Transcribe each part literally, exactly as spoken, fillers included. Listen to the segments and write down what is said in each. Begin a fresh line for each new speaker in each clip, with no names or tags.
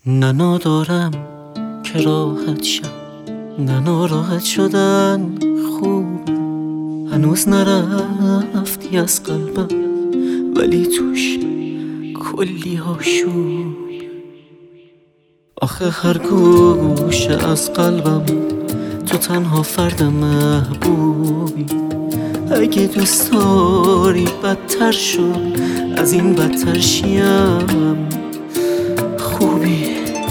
نه ندارم که راحت شم، نه ناراحت شدن خوب. هنوز نرفتی از قلبم ولی توش کلی آشوب. آخه هر گوشه از قلبم تو تنها فرد محبوبی. اگه دوست داری بدتر شد از این بدتر شیم خوبی.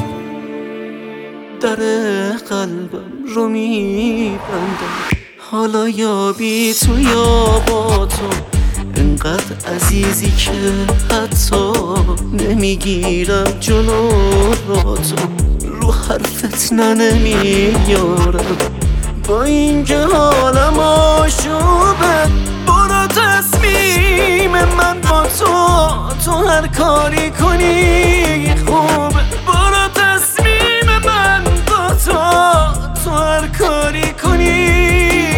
در قلبم رو میبندم حالا یا بی تو یا با تو، انقدر عزیزی که حتی نمیگیرم جلو را تو. رو حرفت نه نمیارم با اینکه حالم آشوبه. برو تصمیم من با تو، تو هر کاری کنی خوبه. برو تصمیم من با تو، تو هر کاری کنی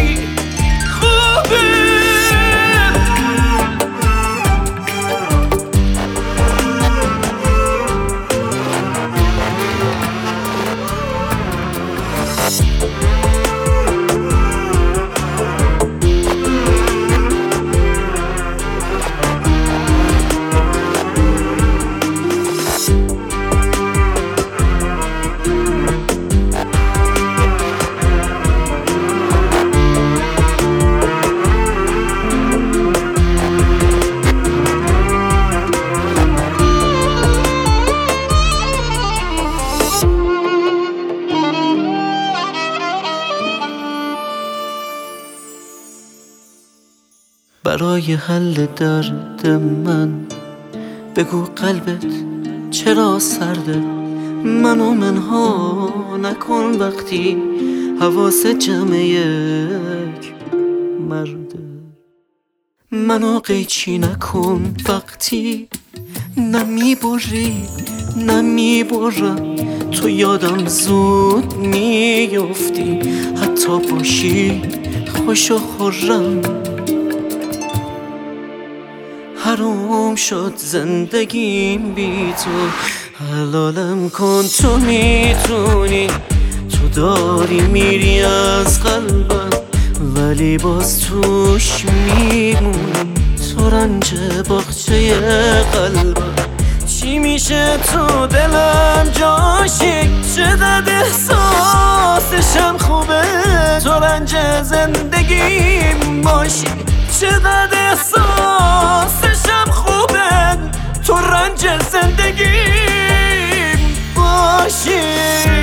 خوبه. برای حل درد من بگو قلبت چرا سرده. منو منها نکن وقتی حواس جمع یک مرده. منو قیچی نکن وقتی نمیبری نمیبرم. تو یادم زود میفتی حتی باشی خوش و خرم. حروم شد زندگیم بی تو، حلالم کن تو میتونی. تو داری میری از قلبم ولی باز توش میمونی. تو رنج باغچه قلبم چی میشه تو دلم جاشی. چقدر احساسشم خوبه تو رنج زندگیم باشی. چقدر احساسشم خوبه تو رنج زندگیم باشی.